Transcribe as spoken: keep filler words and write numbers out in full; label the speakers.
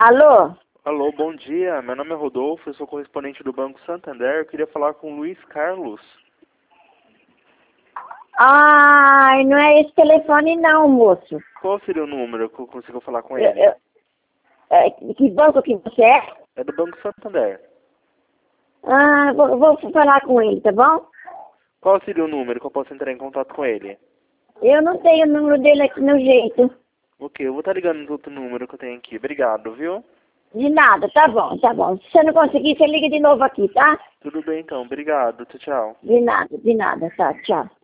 Speaker 1: Alô?
Speaker 2: Alô, bom dia. Meu nome é Rodolfo, eu sou correspondente do Banco Santander. Eu queria falar com o Luiz Carlos.
Speaker 1: Ai, não é esse telefone não, moço.
Speaker 2: Qual seria o número que eu consigo falar com
Speaker 1: Eu,
Speaker 2: ele?
Speaker 1: eu, é, que banco que você é?
Speaker 2: É do Banco Santander.
Speaker 1: Ah, vou, vou falar com ele, tá bom?
Speaker 2: Qual seria o número que eu posso entrar em contato com ele?
Speaker 1: Eu não tenho o número dele aqui no jeito.
Speaker 2: Ok, eu vou estar ligando no outro número que eu tenho aqui. Obrigado, viu?
Speaker 1: De nada, tá bom, tá bom. Se você não conseguir, você liga de novo aqui, tá?
Speaker 2: Tudo bem então, obrigado. Tchau, tchau.
Speaker 1: De nada, de nada, tá, tchau.